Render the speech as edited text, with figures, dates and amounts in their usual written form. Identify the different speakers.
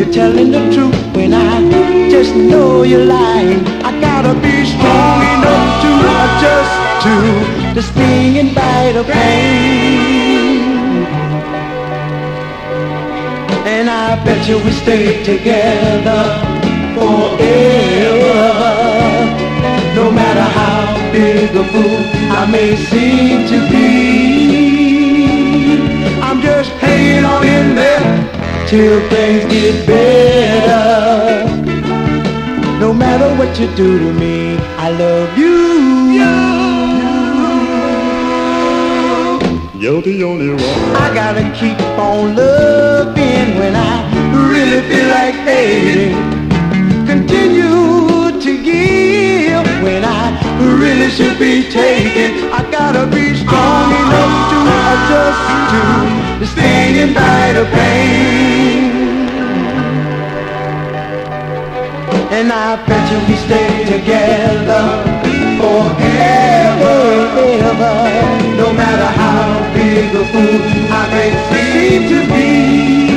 Speaker 1: you're telling the truth when I just know you're lying. I gotta be strong enough to adjust to the sting and bite of pain. And I bet you we stay together forever. No matter how big a fool I may seem to be, I'm just hanging on in there till things get better. No matter what you do to me, I love you.
Speaker 2: You're the only one.
Speaker 1: I gotta keep on loving when I really feel like hating. Continue to give when I really should be taking. I gotta be strong enough to adjust to the sting and bite of pain. And I bet you we stay together forever, ever. No matter how big a fool I may seem to be,